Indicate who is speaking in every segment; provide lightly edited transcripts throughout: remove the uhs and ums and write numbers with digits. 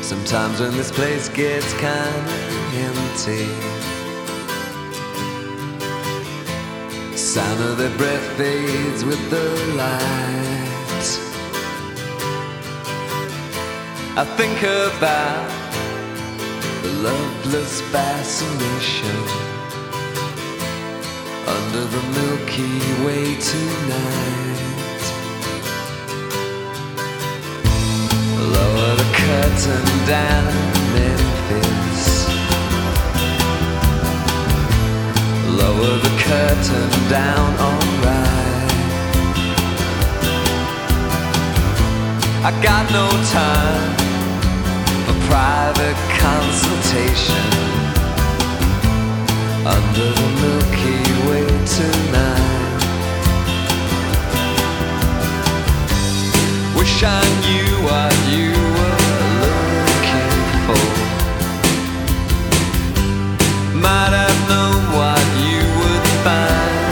Speaker 1: Sometimes when this place gets kinda empty, sound of their breath fades with the light. I think about the loveless fascination under the Milky Way tonight. Lower the curtain down Memphis, lower the curtain down, alright. I got no time for private consultation under the Milky Way tonight. Wish I knew what you were looking for. Might have known what you would find.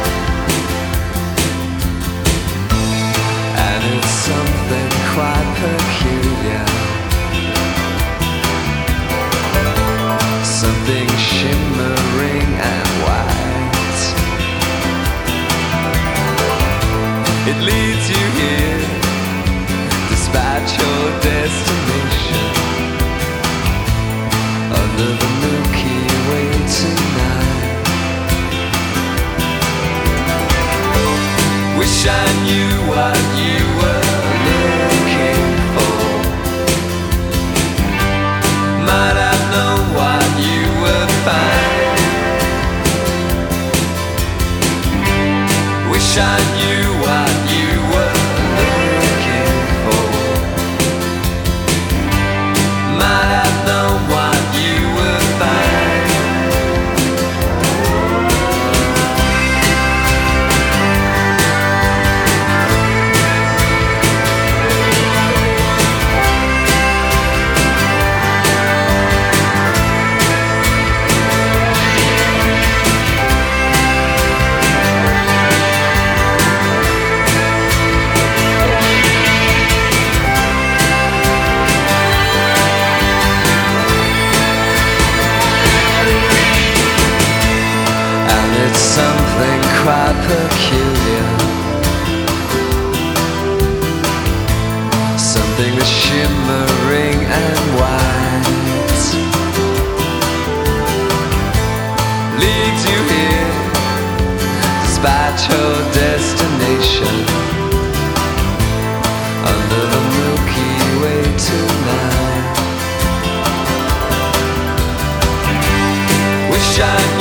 Speaker 1: And it's something quite peculiar, something shimmering and white. It leads you here despite your destination under the Milky Way tonight. Wish I knew what you were looking for. Might have known what you would find. Wish I knew what you were looking for. Might have known what you would find. Something quite peculiar, something that's shimmering and white, leads you here despite your destination under the Milky Way tonight. Wish I